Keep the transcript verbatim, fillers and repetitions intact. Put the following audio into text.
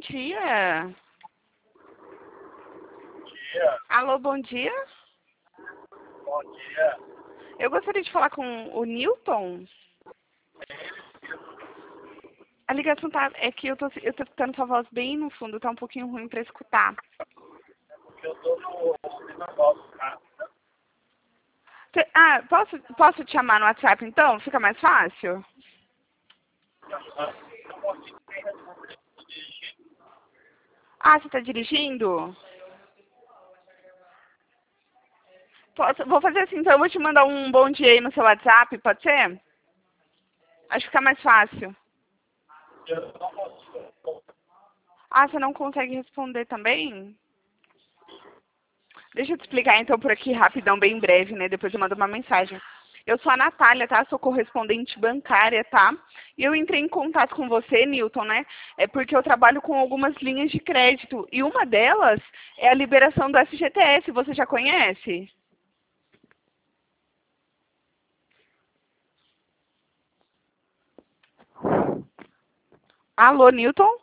dia. Dia. Alô, bom dia. Bom dia. Eu gostaria de falar com o Newton. A ligação tá... É que eu tô, eu tô escutando sua voz bem no fundo, tá um pouquinho ruim pra escutar. Porque eu tô no final do carro. Cê- Ah, posso, posso te chamar no WhatsApp então? Fica mais fácil? Eu consigo nem responder dirigir. Ah, você tá dirigindo? Posso, vou fazer assim, então eu vou te mandar um bom dia aí no seu WhatsApp, pode ser? Acho que fica mais fácil. Eu não consigo. Ah, você não consegue responder também? Deixa eu te explicar então por aqui rapidão, bem breve, né? Depois eu mando uma mensagem. Eu sou a Natália, tá? Sou correspondente bancária, tá? E eu entrei em contato com você, Newton, né? É porque eu trabalho com algumas linhas de crédito. E uma delas é a liberação do F G T S. Você já conhece? Alô, Newton?